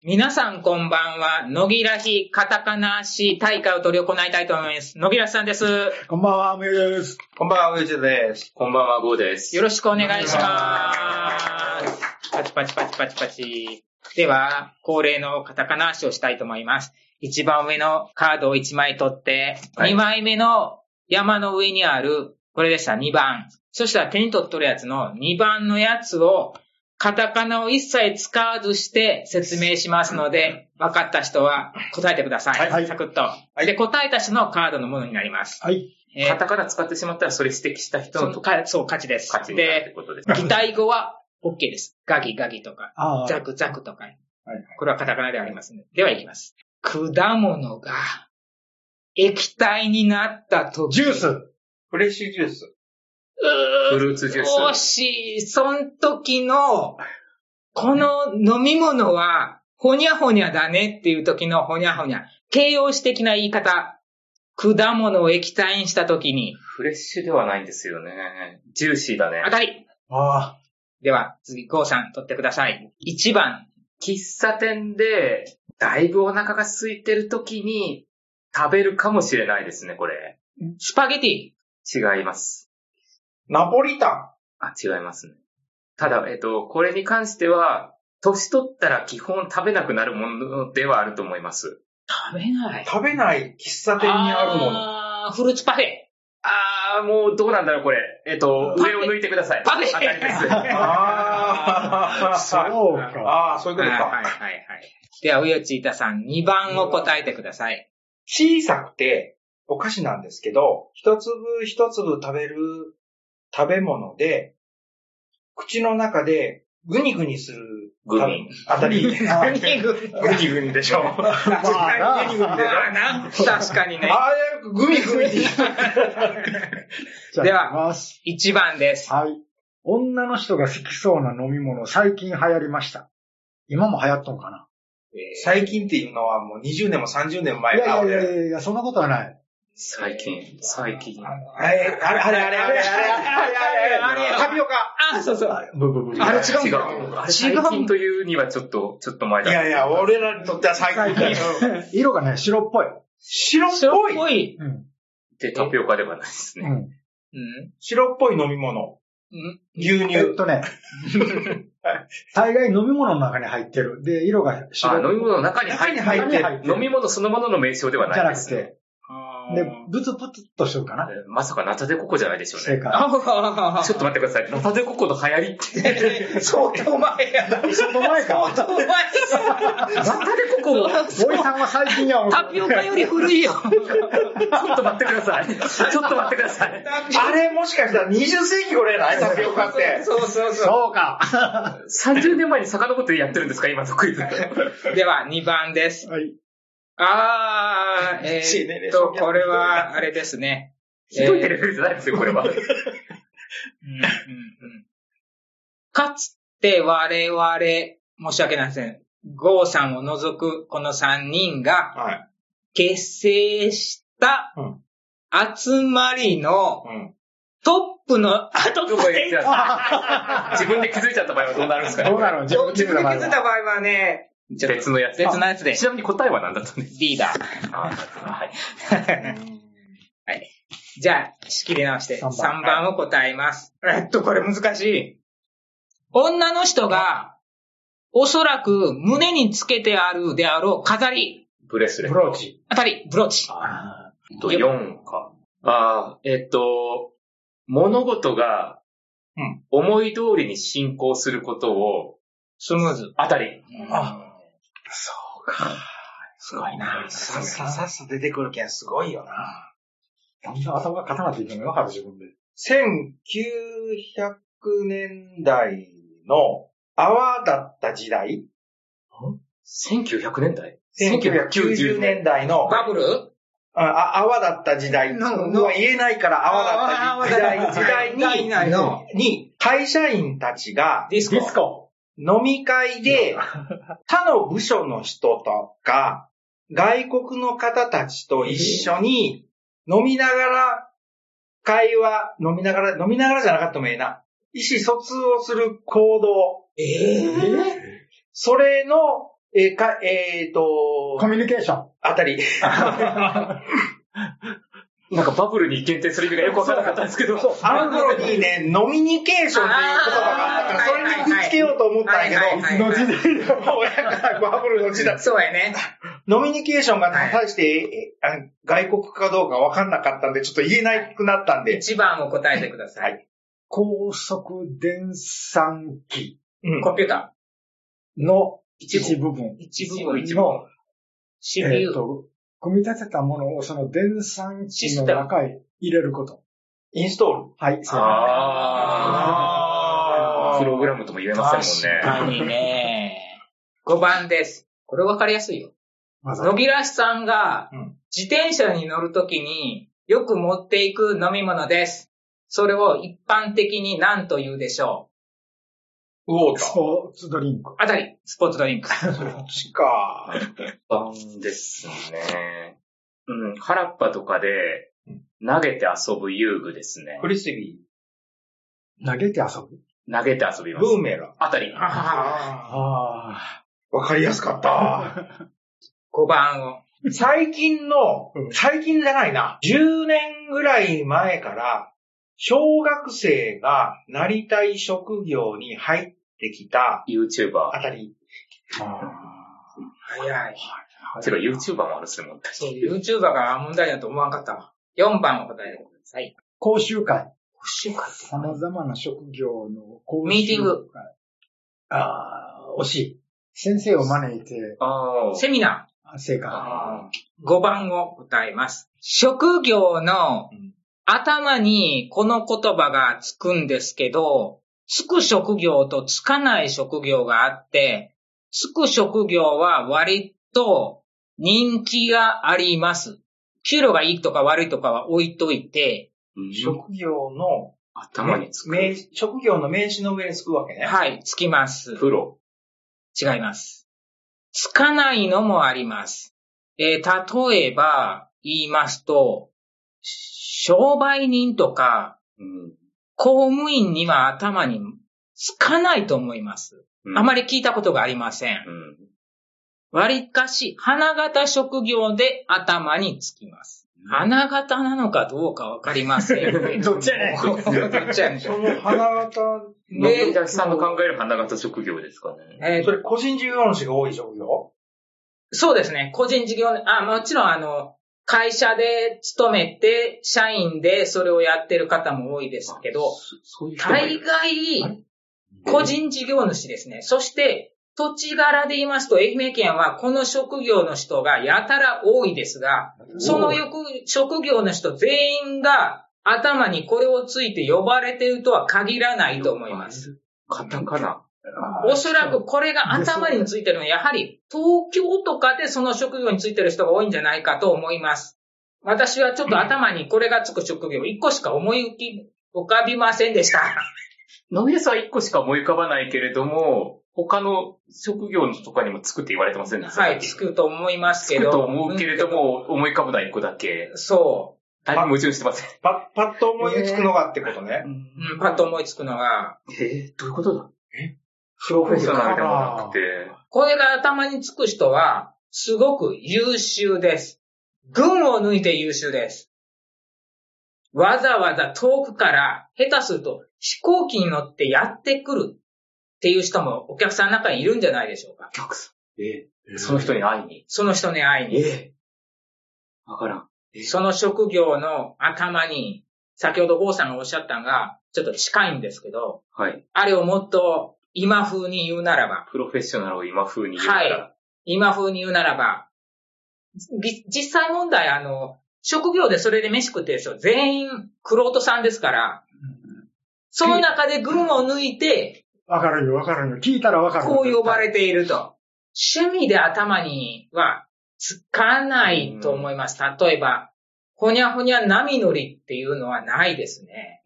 皆さんこんばんは。野木らひカタカナ足大会を執り行いたいと思います。野木らさんです。 こんばんは、むゆです。 こんばんは、うじです。 こんばんは、ゴーです。 よろしくお願いします。パチパチパチパチパチ。では、恒例のカタカナ足をしたいと思います。一番上のカードを1枚取って、2枚目の山の上にある、これでした2番。そしたら手に取っとるやつの2番のやつを、カタカナを一切使わずして説明しますので、分かった人は答えてください。はい。サクッと。で、答えた人のカードのものになります。 はい。 カタカナ使ってしまったらそれ指摘した人のそう、勝ちです。 勝ちで、 擬態語は OK です。ガギガギとか、ザクザクとか。これはカタカナでありますね。では行きます。果物が液体になったとき。 ジュース。 フレッシュジュース。 フルーツジュース。 惜しい。そん時の、この飲み物は、ほにゃほにゃだねっていう時のほにゃほにゃ。形容詞的な言い方。果物を液体にした時に。 フレッシュではないんですよね。ジューシーだね。 当たり。では、次、ゴーさん取ってください。1番。 喫茶店で、だいぶお腹が空いてる時に、食べるかもしれないですね、これ。 スパゲティ。 違います。 ナポリタン。違いますね。ただ、これに関しては、年取ったら基本食べなくなるものではあると思います。 食べない喫茶店にあるもの。 フルーツパフェ。 もうどうなんだろう、これ。上を抜いてください。 パフェ当たりです。 そうか。 そういうことか。 はい。では、うよちいたさん、2番を答えてください。 小さくて、お菓子なんですけど、一粒一粒食べる食べ物で、口の中でグニグニする。 グミ。 あたり。グニグニでしょ。 確かにね。 グミグミ。 では、1番です。 はい。女の人が好きそうな飲み物、最近流行りました。今も流行っとんかな。 最近っていうのはもう20年も30年前か。 いや、そんなことはない。 最近。 あれ。タピオカ。 そう。 あれ違う。 最近というにはちょっと前だ。 いや、俺らにとっては最近。 色がね、白っぽい。 白っぽい。 で、タピオカではないですね。 白っぽい飲み物。牛乳。 大概飲み物の中に入ってる。で、色が白い。 飲み物の中に入ってる。飲み物そのものの名称ではないですね。 じゃなくて。で、ブツブツっとしようかな。 まさかナタデココじゃないでしょうね。 正解。 ちょっと待ってください。ナタデココの流行りって。 相当前や。 相当前か。 ナタデココ。 ボイさんは最近や。 タピオカより古いよ。 ちょっと待ってください。 あれもしかしたら20世紀頃やないタピオカって。 そうか。 30年前に遡ってやってるんですか今のクイズ。 では、2番です。 はい。 これは、あれですね。 ひどいレベルじゃないですよ、これは。 かつて我々、申し訳ないですね。ゴーさんを除くこの3人が、結成した集まりのトップの、 自分で気づいちゃった場合はどうなるんですかね。 どうなるの？ 自分で気づいた場合はね、 別のやつで。ちなみに答えは何だったんですか？ リーダー。はい。じゃあ、仕切り直して3番を答えます。これ難しい。女の人が、おそらく胸につけてあるであろう飾り。 ブレスレット。 ブローチ。 当たり、ブローチ。 4か。物事が、思い通りに進行することを、 スムーズ。 当たり。 そうか。 すごいな。 さっさ出てくるけんすごいよな。 だんだん頭が固まっていくのよ、わかる自分で。 1900年代の泡だった時代 ?1900 年代 ?1990 年代のバブル泡だった時代は言えないから泡だった時代に会社員たちがディスコ飲み会で他の部署の人とか外国の方たちと一緒に飲みながら飲みながらじゃなかったもいいな。意思疎通をする行動。それのコミュニケーション。 あたり。 なんかバブルに限定する意味がよくわからなかったんですけど。 あの頃にね、ノミニケーションっていう言葉があったから、それにくっつけようと思ったんやけど、 の時代だ。 親からバブルの時代。 そうやね。 ノミニケーションが果たして外国かどうかわかんなかったんで、ちょっと言えなくなったんで。 1番を答えてください。はい、 高速電算機。 コンピューター。の一部分。の、 CPU。 組み立てたものをその電算機の中へ入れること。 インストール。 はい。 プログラムとも言えませんもんね。 確かにね。5番です。これ分かりやすいよ。野木らしさんが自転車に乗るときによく持っていく飲み物です。それを一般的に何と言うでしょう。ウォーター。 スポーツドリンク。 あたり、スポーツドリンク。 そっちか。 番ですね。原っぱとかで投げて遊ぶ遊具ですね。 フリスビー。投げて遊ぶ？ 投げて遊びます。 ブーメラン。 あたり。 わかりやすかった。 5番を。 最近じゃないな。10年ぐらい前から、小学生がなりたい職業に入ってきた。 YouTuber。 あたり。 早い。 てか YouTuber もあるっすね、もん。 そう、YouTuber が問題だと思わなかったわ。4番を答えてください。 講習会。 講習会って。 様々な職業の講習会。 ミーティング。 惜しい。先生を招いて。 セミナー。正解。 5番を答えます。職業の頭にこの言葉がつくんですけど、つく職業とつかない職業があって、つく職業は割と人気があります。給料がいいとか悪いとかは置いといて、 職業の頭につく。 職業の名詞の上につくわけね。 はい、つきます。 プロ。 違います。つかないのもあります。例えば言いますと、商売人とか、公務員には頭につかないと思います。あまり聞いたことがありません。割かし、花形職業で頭につきます。花形なのかどうかわかりません。 どっちやねん。 どっちやねん。 その花形野木さんの考える花形職業ですかね。 それ個人事業主が多い職業？ そうですね。個人事業、もちろん会社で勤めて、社員でそれをやってる方も多いですけど、大概、個人事業主ですね。そして、土地柄で言いますと、愛媛県はこの職業の人がやたら多いですが、その職業の人全員が頭にこれをついて呼ばれているとは限らないと思います。 カタカナ。 おそらくこれが頭についてるのはやはり東京とかでその職業についてる人が多いんじゃないかと思います。私はちょっと頭にこれがつく職業1個しか思い浮かびませんでした。 野木さん1個しか思い浮かばないけれども、他の職業とかにもつくって言われてませんでしたか？ はい、つくと思いますけど。 つくと思うけれども、思い浮かぶのは1個だけ。 そう。 だいぶ矛盾してません。 パッと思いつくのがってことね。 パッと思いつくのが。 どういうことだ？プロフェッショナルでもなくて。 これが頭につく人は、すごく優秀です。群を抜いて優秀です。わざわざ遠くから、下手すると飛行機に乗ってやってくるっていう人もお客さんの中にいるんじゃないでしょうか。 お客さん。その人に会いに。 その人に会いに。 わからん。 その職業の頭に、先ほど郷さんがおっしゃったのが、ちょっと近いんですけど、 はい。 あれをもっと今風に言うならば。 プロフェッショナルを今風に言うならば。はい。 今風に言うならば、実際問題、職業でそれで飯食ってる人、全員、玄人さんですから、その中で群を抜いて、 わかるよ。聞いたらわかる。 こう呼ばれていると。趣味で頭にはつかないと思います。例えば、ほにゃほにゃ波乗りっていうのはないですね。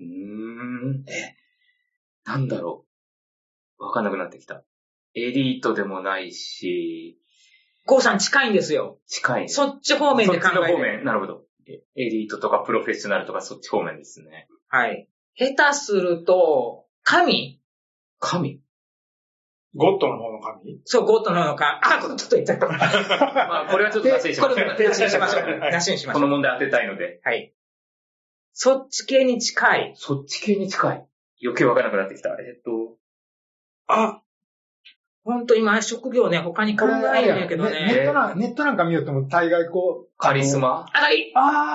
なんだろう。わかんなくなってきた。エリートでもないし、 郷さん近いんですよ。 近い。 そっち方面で考えて。 そっちの方面。なるほど。エリートとかプロフェッショナルとかそっち方面ですね。 はい。下手すると、神ゴッドの方の神？ そう、ゴッドの方の神。あ、ゴッドと言っちゃった。 まあ、これはちょっとなしにしましょう。 これなしにしましょう。なしにしましょう。 この問題当てたいので。 はい。そっち系に近い。 そっち系に近い。余計わからなくなってきた。 あ、ほんと今職業ね、他に考えるんやけどね。 ネットなんか見ようとも大概こう。 カリスマ？ はい。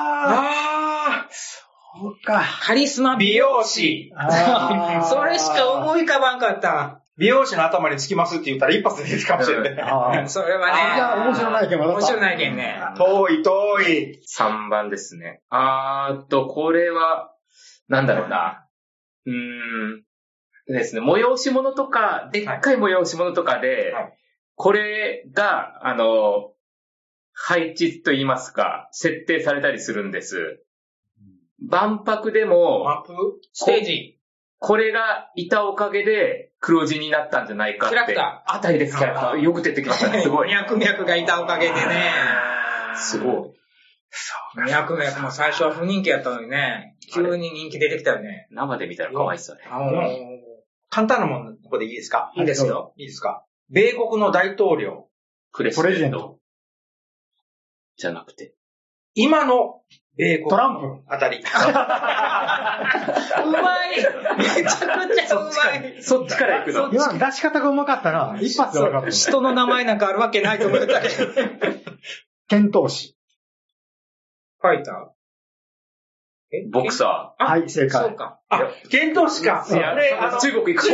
そうか。 カリスマ美容師。 それしか思い浮かばんかった。 美容師の頭につきますって言ったら一発で出てくかもしれない。 それはね。 じゃあ面白ないけど。 面白ないけんね。 遠い。 3番ですね。これは、なんだろうな。ですね、催し物とか、でっかい催し物とかで、はい、これが、配置と言いますか、設定されたりするんです。万博でも、 ステージ。 これがいたおかげで黒字になったんじゃないかって。 キャラクター。 あたりです、キャラクター。よく出てきましたね、すごい。 脈々がいたおかげでね。 すごい。 脈々も最初は不人気やったのにね、急に人気出てきたよね。 生で見たら可愛いっすよね。 簡単なもの、ここでいいですか？ いいですよ。 いいですか？米国の大統領。 プレジデント。じゃなくて。 今の米国。 トランプあたり。うまい。めちゃくちゃうまい。 そっちから行くの。 今の出し方がうまかったな。一発で分かった。 人の名前なんかあるわけないと思ったけど。 剣闘士。 ファイター。 ボクサー。はい、正解。 そうか。 剣闘士か。 中国行こ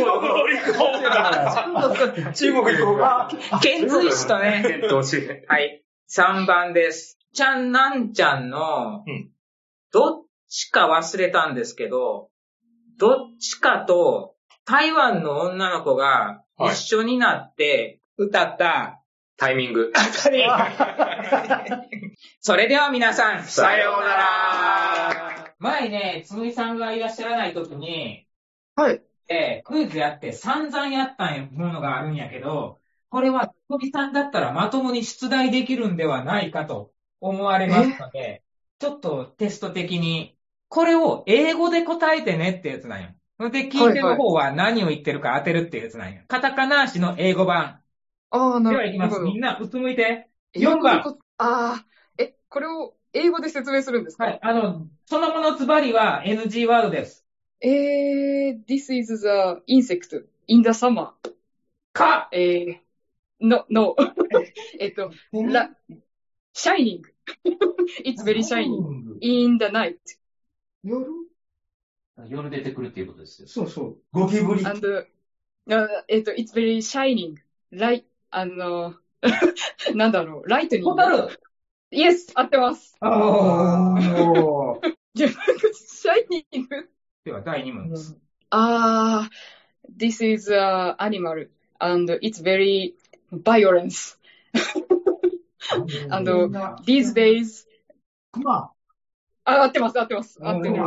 う。中国行こうか。 剣髄師とね。 剣闘士。 はい。3番です。ちゃんなんちゃんの、どっちか忘れたんですけど、どっちかと台湾の女の子が一緒になって歌ったタイミング。 それでは皆さん、 さようなら。 前ね、つむぎさんがいらっしゃらない時に、 はい。 クイズやって散々やったものがあるんやけど、これはつむぎさんだったらまともに出題できるんではないかと思われますので、ちょっとテスト的に、これを英語で答えてねってやつなんよ。で、聞いてる方は何を言ってるか当てるってやつなんよ。カタカナ足の英語版。 なるほど。 では行きます。みんな、うつむいて。4番。 これを英語で説明するんですか？ はい。そのものズバリは NG ワードです。 This is the insect in the summer. No. shining. It's very shining. In the night. 夜出てくるっていうことですよ。 そうそう。ゴキブリ。 And, it's very shining. Light, なんだろう、ライトニング。 ホタル。 Yes! 合ってます。じゃあ、シャイニング。 では、第2問です。 This is an animal, and it's very violent. And these days, クマ。 合ってます。合ってる。すごい。 今、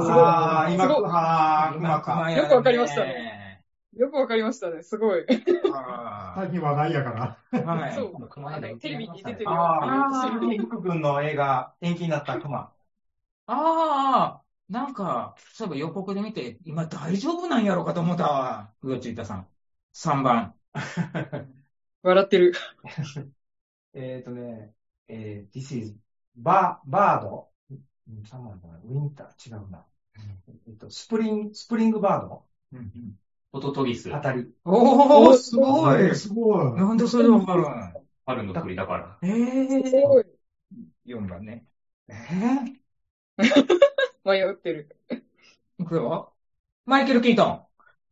クマ。 よくわかりましたね。すごい。 最近話題やから。 はい。そう。テレビに出てるよ。 福君の映画、延期になったクマ。 なんか、そういえば予告で見て、今大丈夫なんやろうかと思ったわ。うよちいたさん。3番。 笑ってる。 This is バード。3番だな。ウィンター、違うな。スプリングバード。 ホトトギス。 当たり。 おー、すごい。 すごい。 なんでそれわかるん？ 春の鳥だから。 すごい。 4番ね。 迷ってる。 いくよ。マイケル・キートン。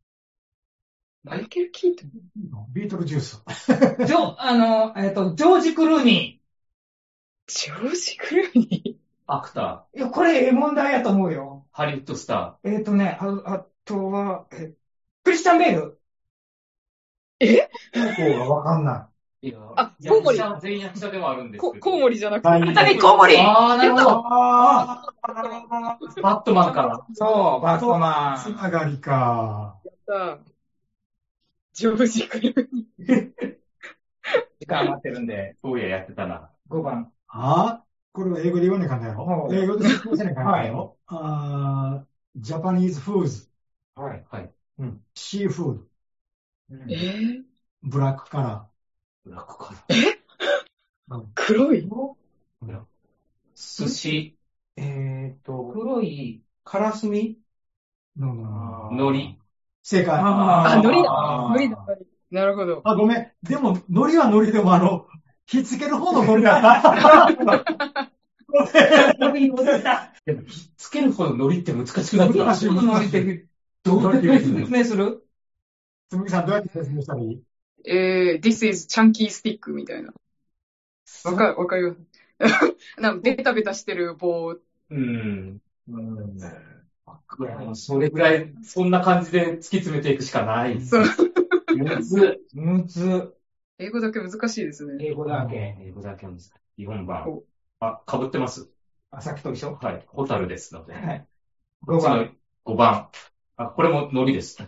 ビートルジュース。 ジョージ・クルーニー。ジョージ・クルーニーアクター。いや、これ問題やと思うよ。 ハリウッドスター。あとは、クリスチャン・ベール。 がわかんない。 コウモリ。 全役者ではあるんですけど。 コウモリじゃなくて。 コウモリ。 なるほど。バットマンから。 そう、バットマン。 つながりか。 やった。ジョージ・クルーニー。 時間待ってるんで。 そうやってたな。 5番。 これは英語で言わないかんだよ。英語で説明せないかんだよ。ジャパニーズフーズ。 はい。 シーフード。 ブラックカラブラックカラー。 黒いー。寿司、 黒い、 カラスミの、 海苔。 正解。 あ、海苔だ。 あー海苔だ。なるほど。 あ、ごめん。でも、海苔は海苔でもひっつける方の海苔だった。ごめん。 でも、ひっつける方の海苔って難しくなってます。 どうやって説明する？ つむぎさんどうやって説明したらいい？ This is chunky stick みたいな。わかります。なんかベタベタしてる棒。 うん。それぐらい、そんな感じで突き詰めていくしかない。 そう。 むず。 英語だけ難しいですね。 英語だけ。 英語だけなんです。4番お。 あ、被ってます。 あ、さっきと一緒？ はい。ホタルですので。 はい。 こっちの5番。あ、これも海苔です。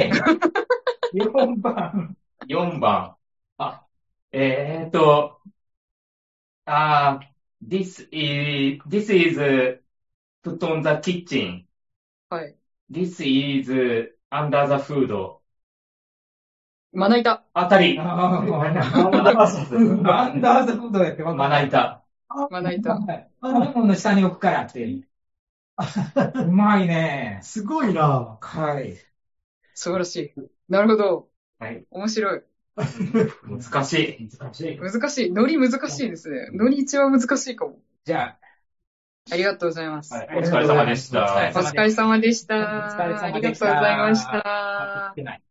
4番。 4番。あ、this is put on the kitchen. はい。 This is under the food. まな板。 あたり。 アンダーザフードやってまな板。 まな板。 レモンの下に置くからって。うまいね。 すごいな。 はい。 素晴らしい。なるほど。 はい。 面白い。 難しい。 難しい。 難しい。ノリ難しいですね。ノリ一番難しいかも。 じゃあ、 ありがとうございます。 はい。お疲れ様でした。 お疲れ様でした。 お疲れ様でした。 ありがとうございました。 ってない。